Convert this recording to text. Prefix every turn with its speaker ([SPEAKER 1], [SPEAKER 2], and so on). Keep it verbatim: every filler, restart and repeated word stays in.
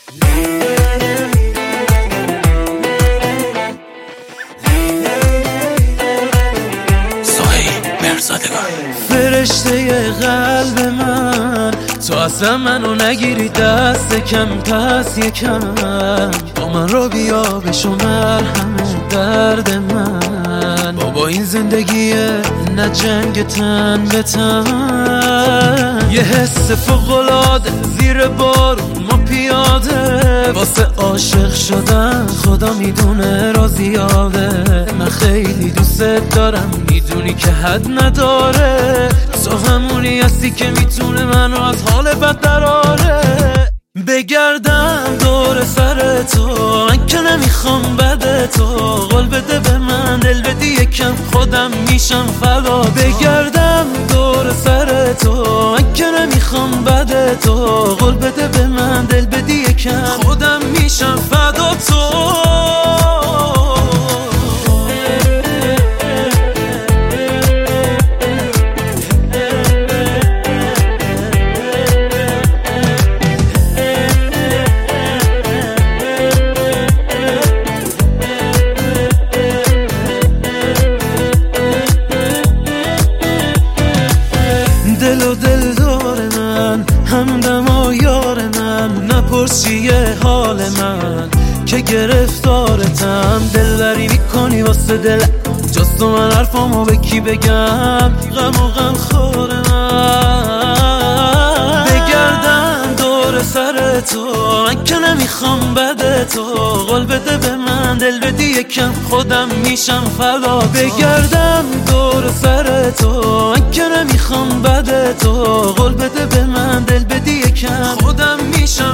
[SPEAKER 1] فرشته قلب من، تو اصلا منو نگیری دست کم، پس یکم با من رو بیا بشو مرهم درد من. بابا این زندگیه نه جنگ تن به تن، یه حس فوق‌العاده زیر بارون ما پیاده، واسه عاشق شدن خدا میدونه را زیاده. من خیلی دوست دارم میدونی که حد نداره، تو همونی هستی که میتونه منو از حال بد دراره. بگردم دور سر تو من که نمیخوام بده تو، قول بده به من دل بدی یکم خودم میشم فدا. بگردم دور سر تو من که نمیخوام بده تو، قول بده به من دل بدی یکم خودم میشم فدا تو. دل و دل دار من، همدم و یار من، نپرس چیه حال من که گرفتارتم. دلبری میکنی واسه دل، جز تو من حرفامو به کی بگم، غم و غم خور من. بگردم دور سر تو من که نمیخوام بده تو، قول بده به من دل بدی یکم خودم میشم فدا. بگردم دور سر تو من که نمیخوام بده تو، قول بده به من دل بدی یکم خودم میشم